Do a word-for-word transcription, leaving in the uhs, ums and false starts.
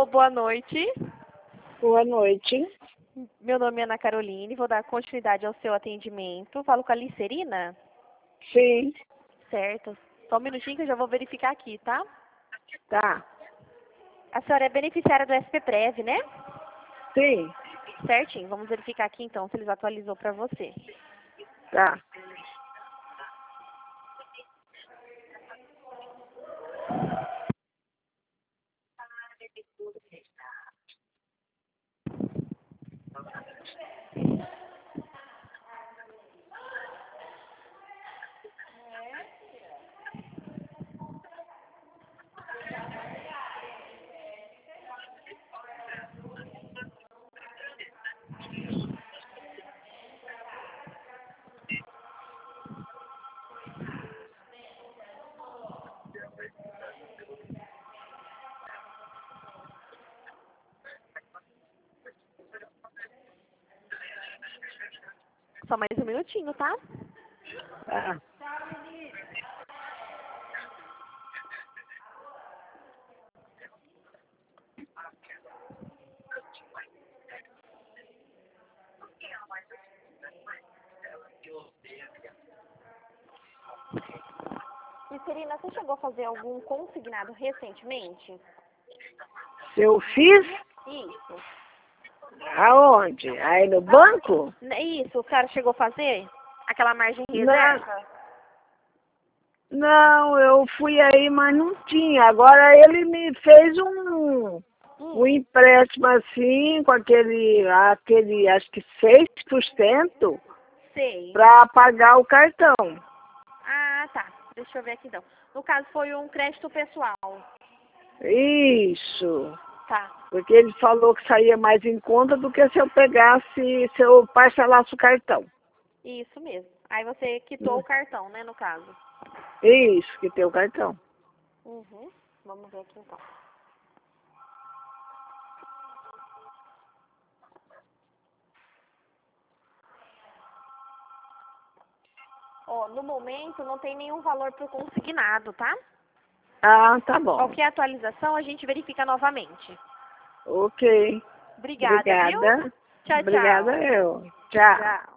Alô, boa noite. Boa noite. Meu nome é Ana Caroline, vou dar continuidade ao seu atendimento. Falo com a Licerina? Sim. Certo. Só um minutinho que eu já vou verificar aqui, tá? Tá. A senhora é beneficiária do S P Prev, né? Sim. Certinho. Vamos verificar aqui então se eles atualizou para você. Tá. Só mais um minutinho, tá? Tá. Licerina, você chegou a fazer algum consignado recentemente? Eu fiz? Isso. Aonde? Aí no banco? Isso, o cara chegou a fazer? Aquela margem Não. reserva? Não, eu fui aí, mas não tinha. Agora ele me fez um, Hum. um empréstimo assim, com aquele, aquele acho que seis por cento Sei. para pagar o cartão. Ah, tá. Deixa eu ver aqui então. No caso, foi um crédito pessoal. Isso. Tá. Porque ele falou que saía mais em conta do que se eu pegasse, se eu parcelasse o cartão. Isso mesmo. Aí você quitou o cartão, né, no caso? Isso, que tem o cartão. Uhum. Vamos ver aqui então. Ó, no momento não tem nenhum valor para o consignado, tá? Ah, tá bom. Qualquer atualização a gente verifica novamente. Ok. Obrigada, viu? Obrigada. Tchau, Obrigada tchau. eu. Tchau. Tchau.